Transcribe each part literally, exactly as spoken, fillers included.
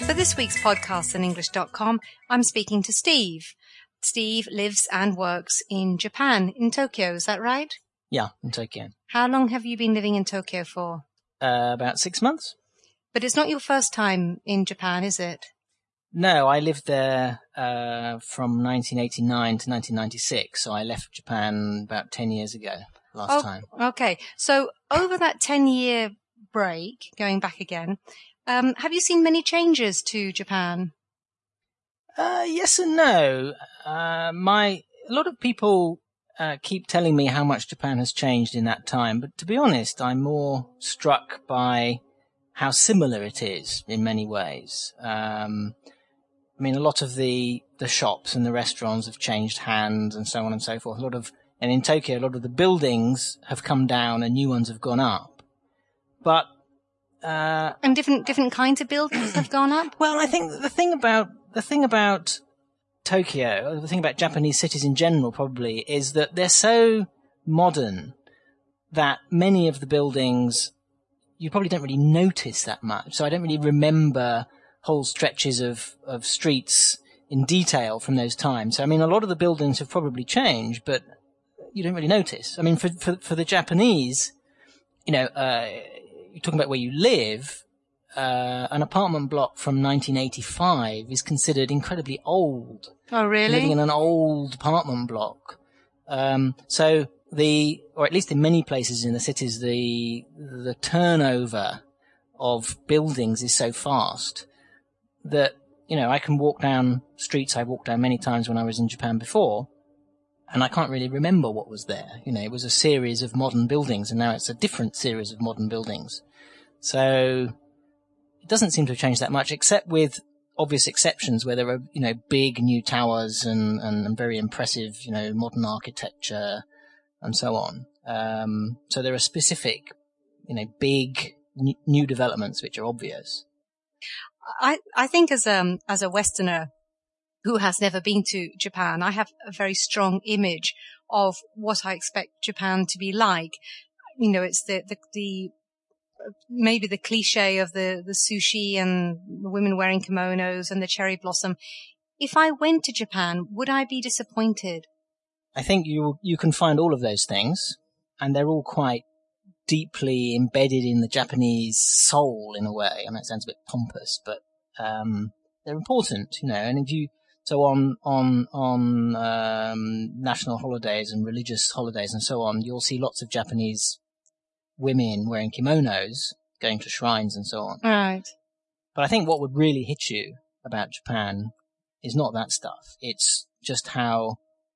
For this week's podcast on English dot com, I'm speaking to Steve. Steve lives and works in Japan, in Tokyo, is that right? Yeah, in Tokyo. How long have you been living in Tokyo for? Uh, about six months. But it's not your first time in Japan, is it? No, I lived there uh, from nineteen eighty-nine to nineteen ninety-six, so I left Japan about ten years ago, last oh, time. Okay, so over that ten-year break, going back again, um, have you seen many changes to Japan? Uh, yes and no. Uh, my a lot of people uh, keep telling me how much Japan has changed in that time, but to be honest, I'm more struck by how similar it is in many ways. Um, I mean, a lot of the, the shops and the restaurants have changed hands and so on and so forth. A lot of, and in Tokyo, a lot of the buildings have come down and new ones have gone up. But, uh, and different, different kinds of buildings have gone up? Well, I think the thing about, the thing about Tokyo, the thing about Japanese cities in general probably, is that they're so modern that many of the buildings you probably don't really notice that much. So I don't really remember whole stretches of, of streets in detail from those times. So, I mean, a lot of the buildings have probably changed, but you don't really notice. I mean, for, for, for the Japanese, you know, uh, you're talking about where you live, uh, an apartment block from nineteen eighty-five is considered incredibly old. Oh, really? Living in an old apartment block. Um, so the, or at least in many places in the cities, the, the turnover of buildings is so fast that, you know, I can walk down streets I've walked down many times when I was in Japan before, and I can't really remember what was there. You know, it was a series of modern buildings, and now it's a different series of modern buildings. So it doesn't seem to have changed that much, except with obvious exceptions where there are, you know, big new towers and, and, and very impressive, you know, modern architecture and so on. Um, so there are specific, you know, big n- new developments which are obvious. I, I think as, um, as a Westerner who has never been to Japan, I have a very strong image of what I expect Japan to be like. You know, it's the, the, the, maybe the cliche of the, the sushi and the women wearing kimonos and the cherry blossom. If I went to Japan, would I be disappointed? I think you, you can find all of those things, and they're all quite deeply embedded in the Japanese soul in a way. I mean, it sounds a bit pompous, but um they're important, you know. And if you so on on on um national holidays and religious holidays and so on, you'll see lots of Japanese women wearing kimonos going to shrines and so on. Right. But I think what would really hit you about Japan is not that stuff. It's just how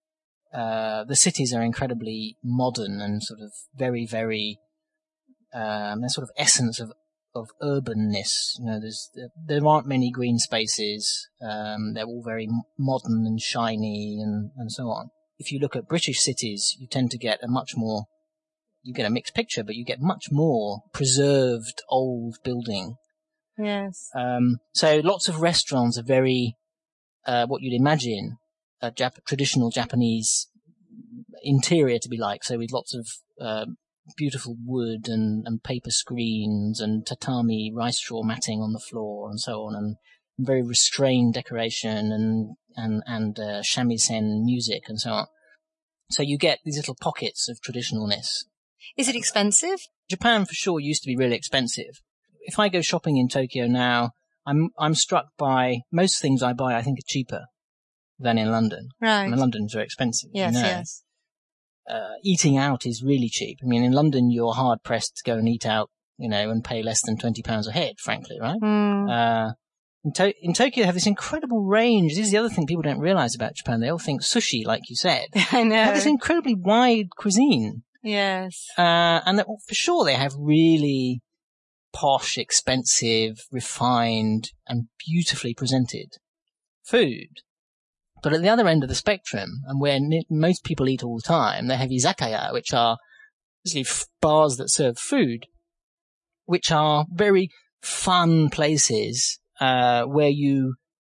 uh the cities are incredibly modern and sort of very very Um, there's sort of essence of, of urbanness. You know, there's, there aren't many green spaces. Um, they're all very modern and shiny and, and so on. If you look at British cities, you tend to get a much more, you get a mixed picture, but you get much more preserved old building. Yes. Um, so lots of restaurants are very, uh, what you'd imagine a Jap- traditional Japanese interior to be like. So with lots of, uh, beautiful wood and, and paper screens and tatami rice straw matting on the floor and so on, and very restrained decoration and and and uh, shamisen music and so on. So you get these little pockets of traditionalness. Is it expensive? Japan for sure used to be really expensive. If I go shopping in Tokyo now, I'm I'm struck by most things I buy I think are cheaper than in London. Right. I mean, London's very expensive. Yes, you know. yes. Uh, eating out is really cheap. I mean, in London, you're hard pressed to go and eat out, you know, and pay less than twenty pounds a head, frankly, right? Mm. Uh, in, to- in Tokyo, they have this incredible range. This is the other thing people don't realize about Japan. They all think sushi, like you said. I know. They have this incredibly wide cuisine. Yes. Uh, and that, for sure they have really posh, expensive, refined, and beautifully presented food. But at the other end of the spectrum, and where n- most people eat all the time, they have izakaya, which are basically bars that serve food, which are very fun places uh, where you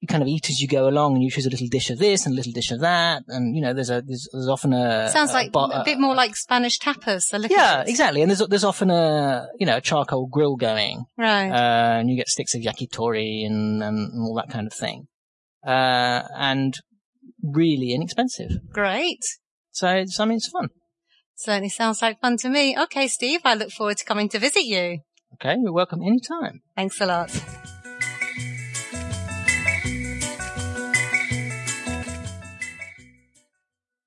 you kind of eat as you go along, and you choose a little dish of this and a little dish of that, and you know, there's a there's, there's often a sounds like a, bo- a bit more like Spanish tapas. A little yeah, bit. exactly. And there's there's often a you know a charcoal grill going, right? Uh, and you get sticks of yakitori and, and all that kind of thing, uh, and really inexpensive. Great. So it's, I mean, it's fun. Certainly sounds like fun to me. Okay, Steve, I look forward to coming to visit you. Okay, you're welcome anytime. Thanks a lot.